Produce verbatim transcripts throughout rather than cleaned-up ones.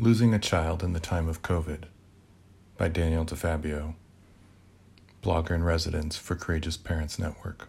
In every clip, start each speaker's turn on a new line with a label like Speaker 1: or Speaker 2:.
Speaker 1: Losing a Child in the Time of COVID by Daniel DeFabio, blogger in residence for Courageous Parents Network.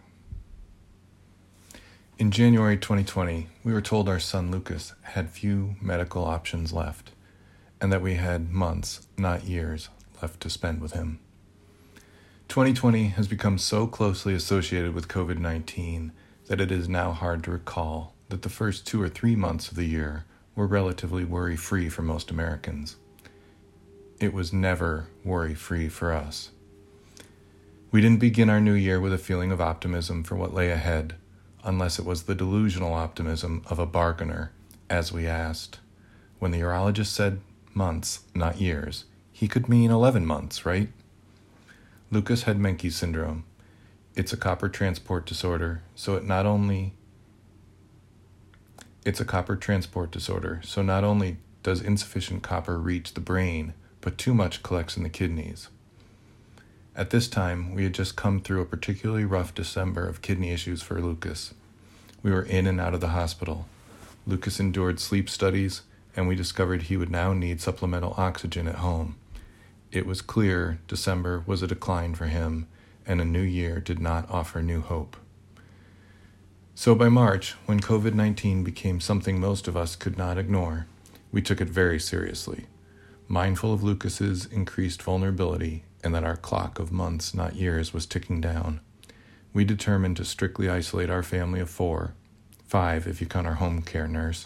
Speaker 1: In January twenty twenty, we were told our son Lucas had few medical options left, and that we had months, not years, left to spend with him. twenty twenty has become so closely associated with covid nineteen that it is now hard to recall that the first two or three months of the year were relatively worry-free for most Americans. It was never worry-free for us. We didn't begin our new year with a feeling of optimism for what lay ahead, unless it was the delusional optimism of a bargainer, as we asked. When the urologist said months, not years, he could mean eleven months, right? Lucas had Menkes syndrome. It's a copper transport disorder, so it not only It's a copper transport disorder, so not only does insufficient copper reach the brain, but too much collects in the kidneys. At this time, we had just come through a particularly rough December of kidney issues for Lucas. We were in and out of the hospital. Lucas endured sleep studies, and we discovered he would now need supplemental oxygen at home. It was clear December was a decline for him, and a new year did not offer new hope. So by March, when covid nineteen became something most of us could not ignore, we took it very seriously, mindful of Lucas's increased vulnerability and that our clock of months, not years, was ticking down. We determined to strictly isolate our family of four, five if you count our home care nurse.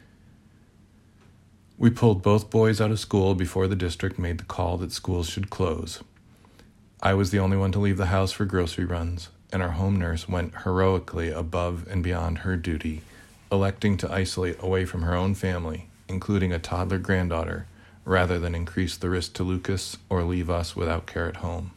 Speaker 1: We pulled both boys out of school before the district made the call that schools should close. I was the only one to leave the house for grocery runs, and our home nurse went heroically above and beyond her duty, electing to isolate away from her own family, including a toddler granddaughter, rather than increase the risk to Lucas or leave us without care at home.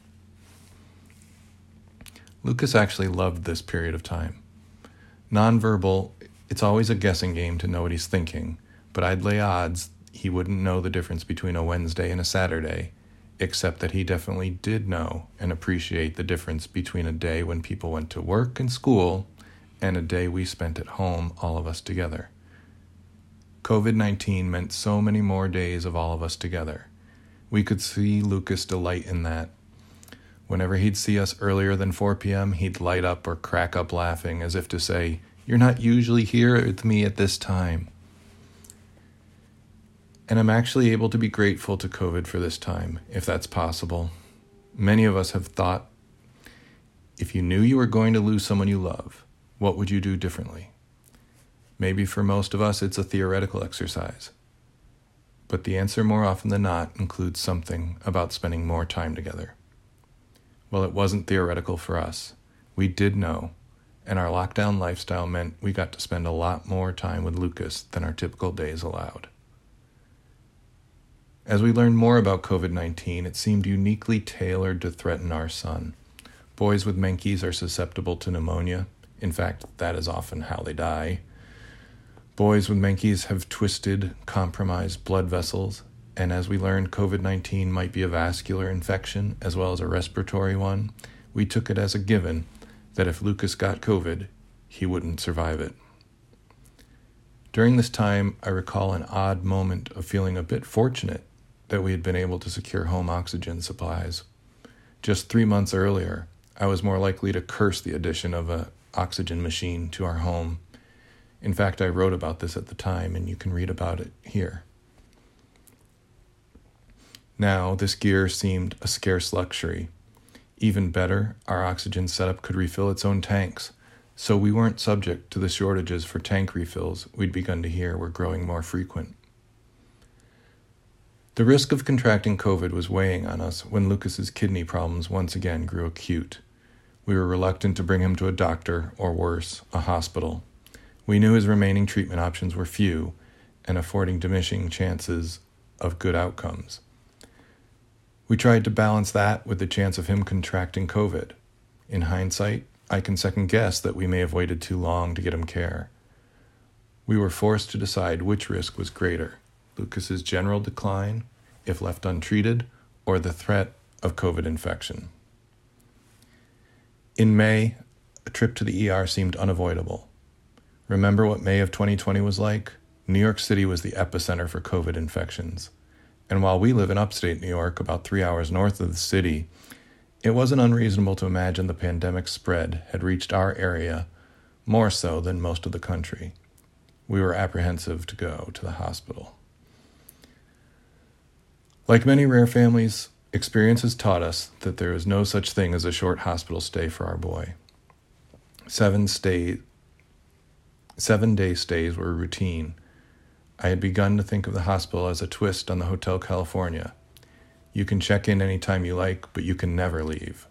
Speaker 1: Lucas actually loved this period of time. Nonverbal, it's always a guessing game to know what he's thinking, but I'd lay odds he wouldn't know the difference between a Wednesday and a Saturday, except that he definitely did know and appreciate the difference between a day when people went to work and school and a day we spent at home, all of us together. covid nineteen meant so many more days of all of us together. We could see Lucas delight in that. Whenever he'd see us earlier than four p.m., he'd light up or crack up laughing as if to say, "You're not usually here with me at this time." And I'm actually able to be grateful to COVID for this time, if that's possible. Many of us have thought, if you knew you were going to lose someone you love, what would you do differently? Maybe for most of us, it's a theoretical exercise. But the answer more often than not includes something about spending more time together. Well, it wasn't theoretical for us. We did know, and our lockdown lifestyle meant we got to spend a lot more time with Lucas than our typical days allowed. As we learned more about covid nineteen, it seemed uniquely tailored to threaten our son. Boys with Menkes are susceptible to pneumonia. In fact, that is often how they die. Boys with Menkes have twisted, compromised blood vessels, and as we learned covid nineteen might be a vascular infection as well as a respiratory one, we took it as a given that if Lucas got COVID, he wouldn't survive it. During this time, I recall an odd moment of feeling a bit fortunate that we had been able to secure home oxygen supplies. Just three months earlier, I was more likely to curse the addition of an oxygen machine to our home. In fact, I wrote about this at the time, and you can read about it here. Now, this gear seemed a scarce luxury. Even better, our oxygen setup could refill its own tanks, so we weren't subject to the shortages for tank refills we'd begun to hear were growing more frequent. The risk of contracting COVID was weighing on us when Lucas's kidney problems once again grew acute. We were reluctant to bring him to a doctor, or worse, a hospital. We knew his remaining treatment options were few and affording diminishing chances of good outcomes. We tried to balance that with the chance of him contracting COVID. In hindsight, I can second guess that we may have waited too long to get him care. We were forced to decide which risk was greater, Lucas's general decline, if left untreated, or the threat of COVID infection. In May, a trip to the E R seemed unavoidable. Remember what May of twenty twenty was like? New York City was the epicenter for COVID infections. And while we live in upstate New York, about three hours north of the city, it wasn't unreasonable to imagine the pandemic spread had reached our area more so than most of the country. We were apprehensive to go to the hospital. Like many rare families, experience has taught us that there is no such thing as a short hospital stay for our boy. Seven stay, seven-day stays were routine. I had begun to think of the hospital as a twist on the Hotel California. You can check in anytime you like, but you can never leave.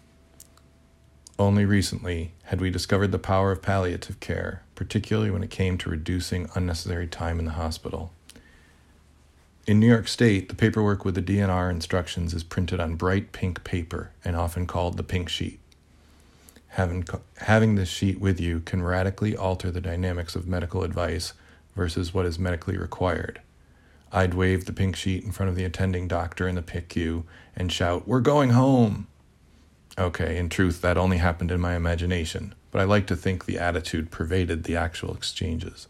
Speaker 1: Only recently had we discovered the power of palliative care, particularly when it came to reducing unnecessary time in the hospital. In New York State, the paperwork with the D N R instructions is printed on bright pink paper and often called the pink sheet. Having, having this sheet with you can radically alter the dynamics of medical advice versus what is medically required. I'd wave the pink sheet in front of the attending doctor in the P I C U and shout, "We're going home!" Okay, in truth, that only happened in my imagination, but I like to think the attitude pervaded the actual exchanges.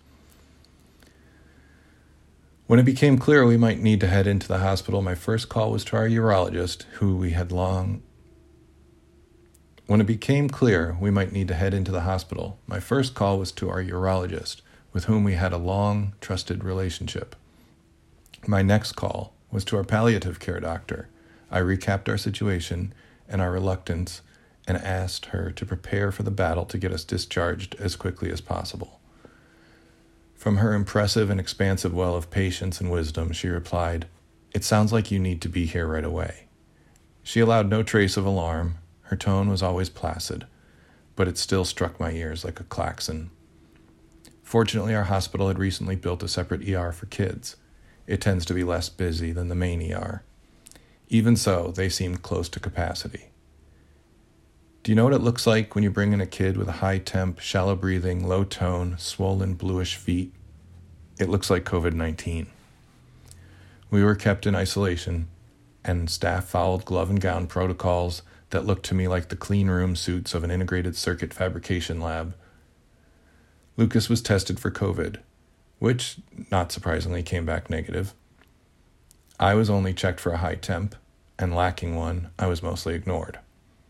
Speaker 1: When it became clear we might need to head into the hospital, my first call was to our urologist, who we had long... When it became clear we might need to head into the hospital, my first call was to our urologist, with whom we had a long, trusted relationship. My next call was to our palliative care doctor. I recapped our situation and our reluctance and asked her to prepare for the battle to get us discharged as quickly as possible. From her impressive and expansive well of patience and wisdom, she replied, "It sounds like you need to be here right away." She allowed no trace of alarm. Her tone was always placid, but it still struck my ears like a klaxon. Fortunately, our hospital had recently built a separate E R for kids. It tends to be less busy than the main E R. Even so, they seemed close to capacity. Do you know what it looks like when you bring in a kid with a high temp, shallow breathing, low tone, swollen bluish feet? It looks like covid nineteen. We were kept in isolation, and staff followed glove and gown protocols that looked to me like the clean room suits of an integrated circuit fabrication lab. Lucas was tested for COVID, which, not surprisingly, came back negative. I was only checked for a high temp, and lacking one, I was mostly ignored.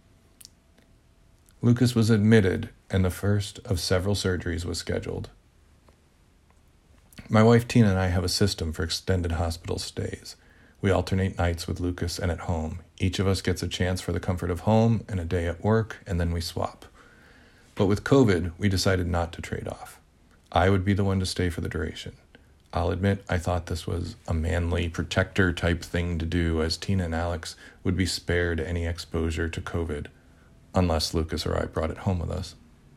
Speaker 1: Lucas was admitted, and the first of several surgeries was scheduled. My wife Tina and I have a system for extended hospital stays. We alternate nights with Lucas and at home. Each of us gets a chance for the comfort of home and a day at work, and then we swap. But with COVID, we decided not to trade off. I would be the one to stay for the duration. I'll admit I thought this was a manly protector type thing to do, as Tina and Alex would be spared any exposure to COVID, unless Lucas or I brought it home with us.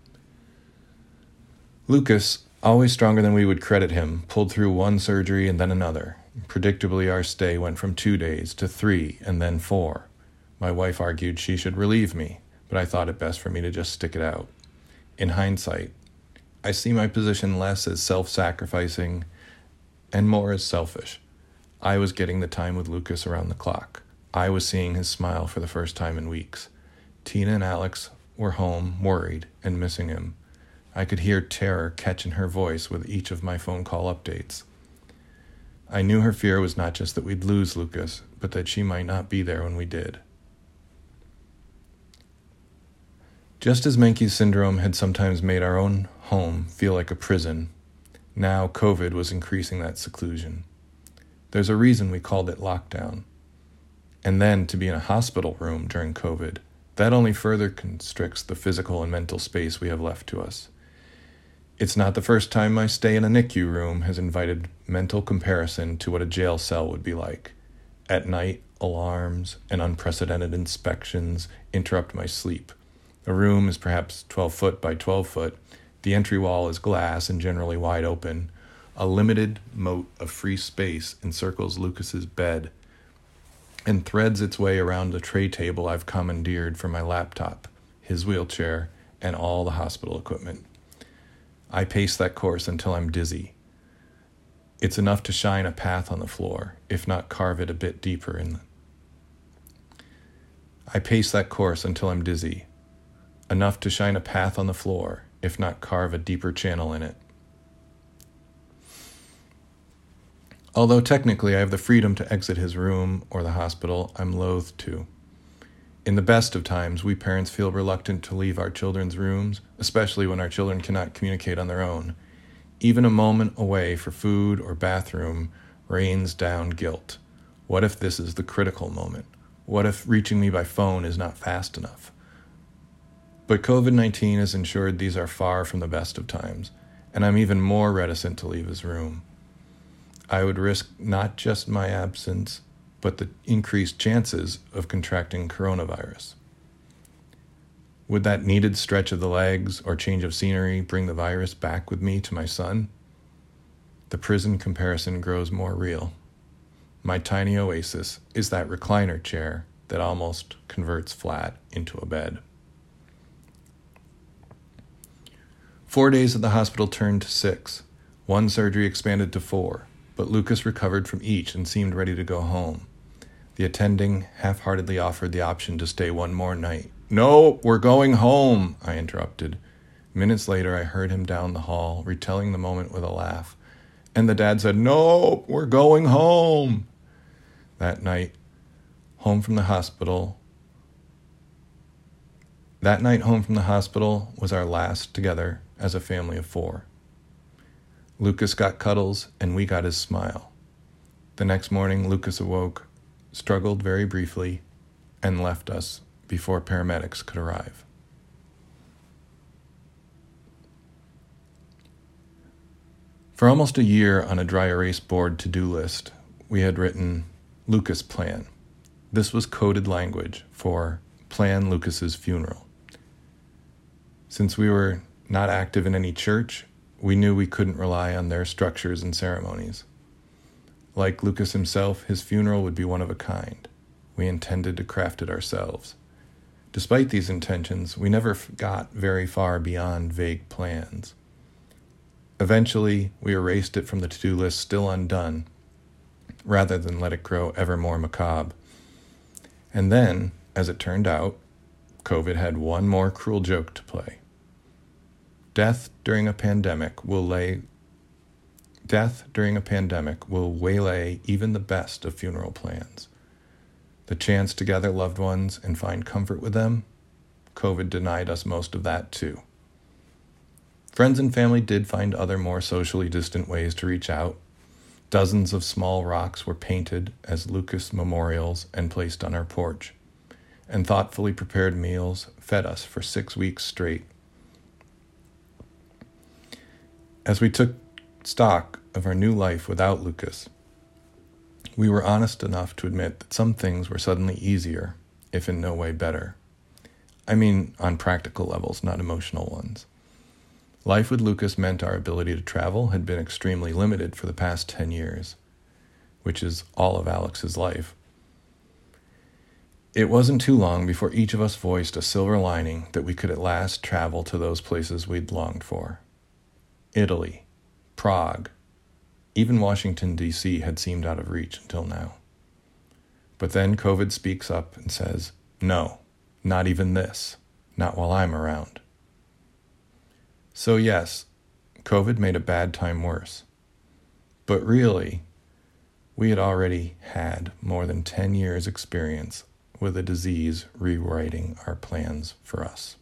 Speaker 1: Lucas, always stronger than we would credit him, pulled through one surgery and then another. Predictably, our stay went from two days to three and then four. My wife argued she should relieve me, but I thought it best for me to just stick it out. In hindsight, I see my position less as self-sacrificing and more as selfish. I was getting the time with Lucas around the clock. I was seeing his smile for the first time in weeks. Tina and Alex were home, worried, and missing him. I could hear terror catch in her voice with each of my phone call updates. I knew her fear was not just that we'd lose Lucas, but that she might not be there when we did. Just as Menkes syndrome had sometimes made our own home feel like a prison, now COVID was increasing that seclusion. There's a reason we called it lockdown. And then to be in a hospital room during COVID, that only further constricts the physical and mental space we have left to us. It's not the first time my stay in a N I C U room has invited mental comparison to what a jail cell would be like. At night, alarms and unprecedented inspections interrupt my sleep. The room is perhaps twelve foot by twelve foot. The entry wall is glass and generally wide open. A limited moat of free space encircles Lucas's bed and threads its way around the tray table I've commandeered for my laptop, his wheelchair, and all the hospital equipment. I pace that course until I'm dizzy. It's enough to shine a path on the floor, if not carve it a bit deeper in the... I pace that course until I'm dizzy. Enough to shine a path on the floor, if not carve a deeper channel in it. Although technically I have the freedom to exit his room or the hospital, I'm loath to. In the best of times, we parents feel reluctant to leave our children's rooms, especially when our children cannot communicate on their own. Even a moment away for food or bathroom rains down guilt. What if this is the critical moment? What if reaching me by phone is not fast enough? But covid nineteen has ensured these are far from the best of times, and I'm even more reticent to leave his room. I would risk not just my absence, but the increased chances of contracting coronavirus. Would that needed stretch of the legs or change of scenery bring the virus back with me to my son? The prison comparison grows more real. My tiny oasis is that recliner chair that almost converts flat into a bed. Four days at the hospital turned to six. One surgery expanded to four, but Lucas recovered from each and seemed ready to go home. The attending half-heartedly offered the option to stay one more night. "No, we're going home," I interrupted. Minutes later, I heard him down the hall, retelling the moment with a laugh. And the dad said, "No, we're going home." That night, home from the hospital, that night home from the hospital was our last together as a family of four. Lucas got cuddles, and we got his smile. The next morning, Lucas awoke, struggled very briefly, and left us before paramedics could arrive. For almost a year on a dry erase board to-do list, we had written Lucas Plan. This was coded language for Plan Lucas's funeral. Since we were not active in any church, we knew we couldn't rely on their structures and ceremonies. Like Lucas himself, his funeral would be one of a kind. We intended to craft it ourselves. Despite these intentions, we never got very far beyond vague plans. Eventually, we erased it from the to-do list still undone, rather than let it grow ever more macabre. And then, as it turned out, COVID had one more cruel joke to play. Death during a pandemic will lay Death during a pandemic will waylay even the best of funeral plans. The chance to gather loved ones and find comfort with them, COVID denied us most of that too. Friends and family did find other more socially distant ways to reach out. Dozens of small rocks were painted as Lucas memorials and placed on our porch, and thoughtfully prepared meals fed us for six weeks straight. As we took stock of our new life without Lucas, we were honest enough to admit that some things were suddenly easier, if in no way better. I mean, on practical levels, not emotional ones. Life with Lucas meant our ability to travel had been extremely limited for the past ten years, which is all of Alex's life. It wasn't too long before each of us voiced a silver lining that we could at last travel to those places we'd longed for. Italy, Prague, even Washington, D C had seemed out of reach until now. But then COVID speaks up and says, "No, not even this, not while I'm around." So yes, COVID made a bad time worse. But really, we had already had more than ten years experience with a disease rewriting our plans for us.